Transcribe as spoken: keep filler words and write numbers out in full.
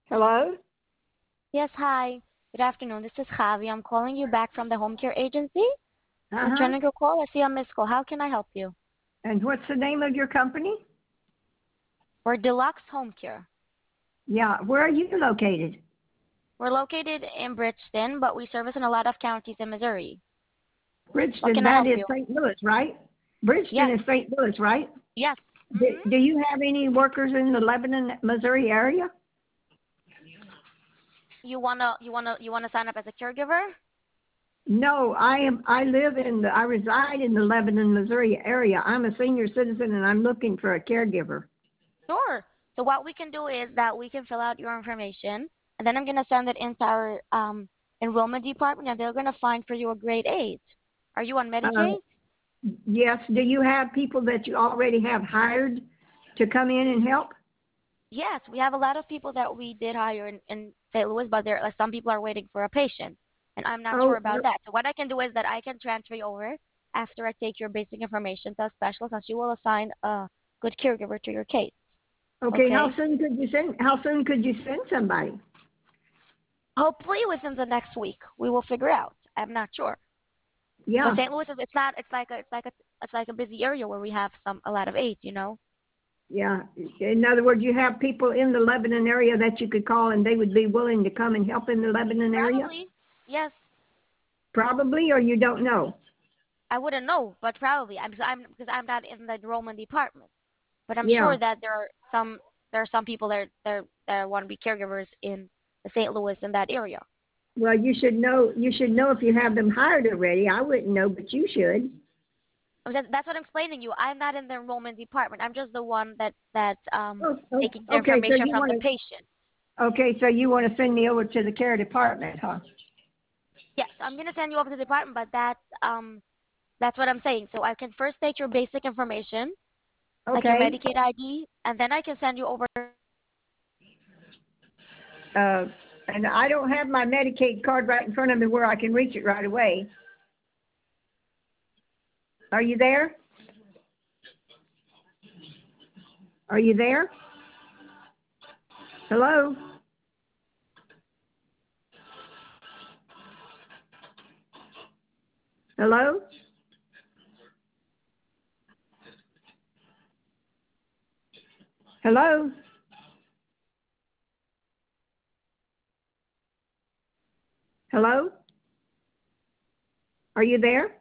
Hello? Yes, hi. Good afternoon. This is Javi. I'm calling you back from the home care agency. I'm Uh-huh. returning your call. I see a missed call. How can I help you? And what's the name of your company? We're Deluxe Home Care. Yeah, where are you located? We're located in Bridgeton, but we service in a lot of counties in Missouri. What Bridgeton, can I that help is you? Saint Louis, right? Bridgeton is Yes, Saint Louis, right? yes. Do, Mm-hmm. do you have any workers in the Lebanon, Missouri area? You wanna, you wanna, you wanna sign up as a caregiver? No, I am, I live in the, I reside in the Lebanon, Missouri area. I'm a senior citizen and I'm looking for a caregiver. Sure. So what we can do is that we can fill out your information, and then I'm gonna send it into our um, enrollment department, and they're gonna find for you a grade eight. Are you on Uh, Medicaid? yes, do you have people that you already have hired to come in and help? Yes, we have a lot of people that we did hire in, in Saint Louis, but there like some people are waiting for a patient, and I'm not sure Oh, about that. So what I can do is that I can transfer you over after I take your basic information to a specialist, and she will assign a good caregiver to your case. okay, how Okay? soon could you send, how soon could you send somebody? Hopefully within the next week we will figure out. I'm not sure. But Yeah. Saint Louis is it's not it's like a it's like a it's like a busy area where we have some a lot of aides, you know. Yeah. In other words, you have people in the Lebanon area that you could call and they would be willing to come and help in the Lebanon area? Probably. Yes. Probably, or you don't know? I wouldn't know, but probably. I'm I'm because I'm not in the enrollment department. But I'm Yeah. sure that there are some there are some people that that, that want to be caregivers in the Saint Louis in that area. Well, you should know, you should know if you have them hired already. I wouldn't know, but you should. I mean, that's what I'm explaining you. I'm not in the enrollment department. I'm just the one that that um Oh, oh, taking the okay, so information you from want the to, patient. okay, so you want to send me over to the care department, huh? Yes, I'm gonna send you over to the department, but that's um that's what I'm saying. So I can first take your basic information, like your Okay. Medicaid I D, and then I can send you over. Uh, and I don't have my Medicaid card right in front of me where I can reach it right away. Are you there? Are you there? Hello? Hello? Hello? Hello? Are you there?